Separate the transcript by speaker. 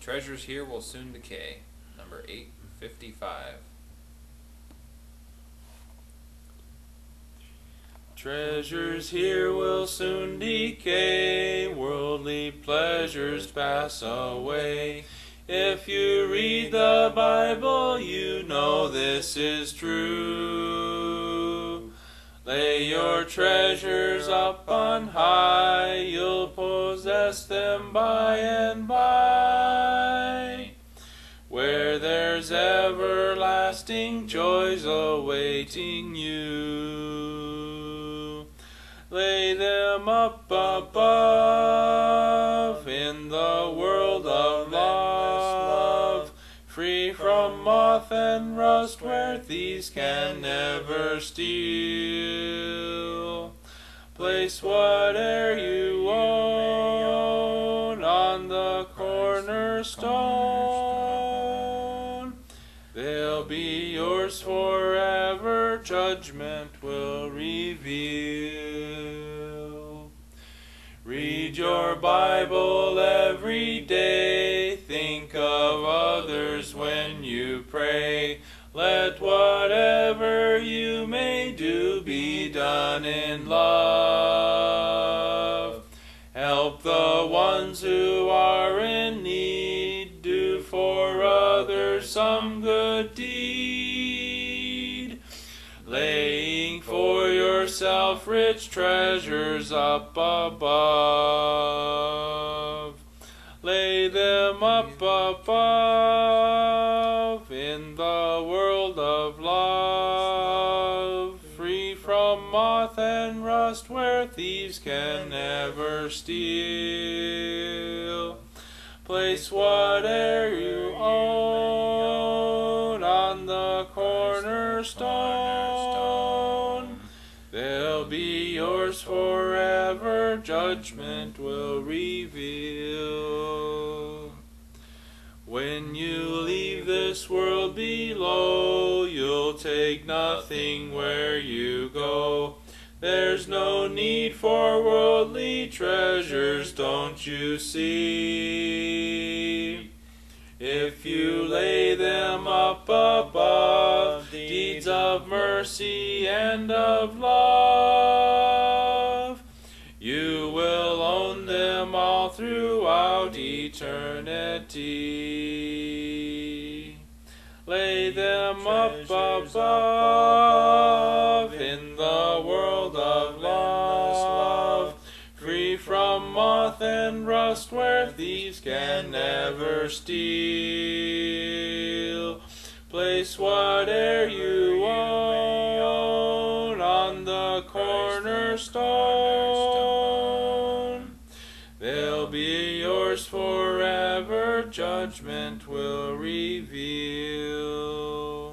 Speaker 1: Treasures here will soon decay. Number 855.
Speaker 2: Treasures here will soon decay, worldly pleasures pass away. If you read the Bible, you know this is true. Lay your treasures up on high, you'll possess them by and by. Where there's everlasting joys awaiting you. Lay them up above in the world of love, free from moth and rust, where thieves can never steal. Place whate'er you own on the cornerstone. They'll be yours forever, judgment will reveal. Read your Bible every day, think of others when you pray. Let whatever you may do be done in love. Help the ones who are in need, do for others some good deed. Laying for yourself rich treasures up above. Lay them up above in the world of love, free from moth and rust, where thieves can never steal. Place whate'er you own on the cornerstone. They'll be yours forever, judgment will reveal. When you leave this world below, you'll take nothing where you go. There's no need for worldly treasures, don't you see? If you lay them up above, deeds of mercy and of love, you will own them all throughout eternity. Lay them up above in the world of love, free from moth and rust, where thieves can never steal. Place whate'er you own on the cornerstone. They'll be yours forever, judgment will reveal.